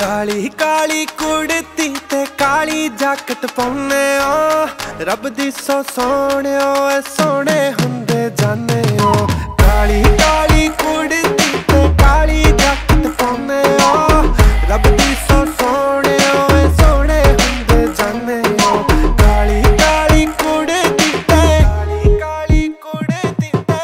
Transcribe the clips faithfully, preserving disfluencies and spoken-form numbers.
काली काली कुड़ती ते काली जाकट पाउने ओ रब दी सौ सोने ओ सोने हुंदे जाने ओ काली काली कुड़ती ते काली जाकट पाउने ओ रब दी सौ सोने ओ सोने हुंदे जाने ओ काली काली कुड़ती ते काली काली कुड़ती ते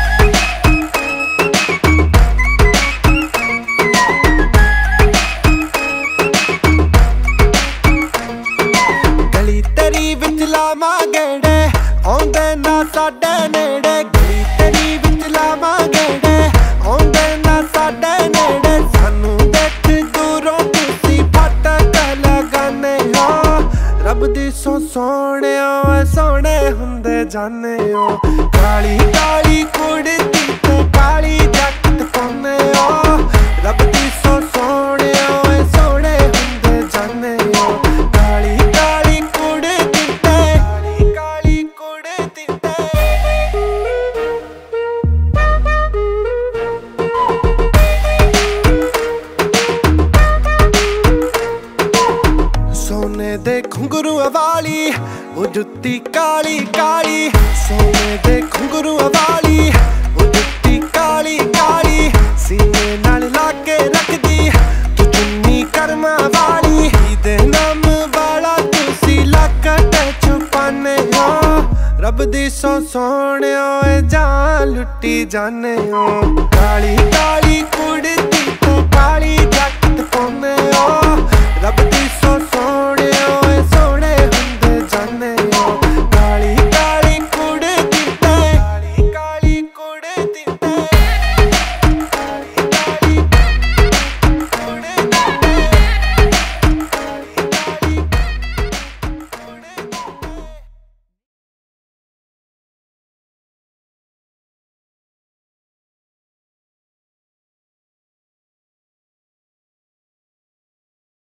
गली तेरी विच लावां गेड़े आउंदे ना साडे नेड़े गली तेरी विच लावां गेड़े आउंदे ना साडे नेड़े सानू देख दूरों तुसी फटक लगाने हो रब दी सौ सोने ओ सोने हुंदे जाने ओ काली काली कुड़ती ते काली जैकट पाउने ओ रब दी सौ सोने ओ सोने हुंदे जाने ओ काली काली कुड़ती ते काली काली कुड़ती ते सोने दे घुंघरू वाली ओ जुत्ती काली काली सोने दे घुंघरू वाली ओ जुत्ती काली काली सीने नाल लाके रखदी तू चुन्नी कर्मा वाली दे नाम वाला तुसी लकट छुपाने हो रब दी सौ सोने ओ जान लुट्टी जाने हो काली काली कुड़ती ते काली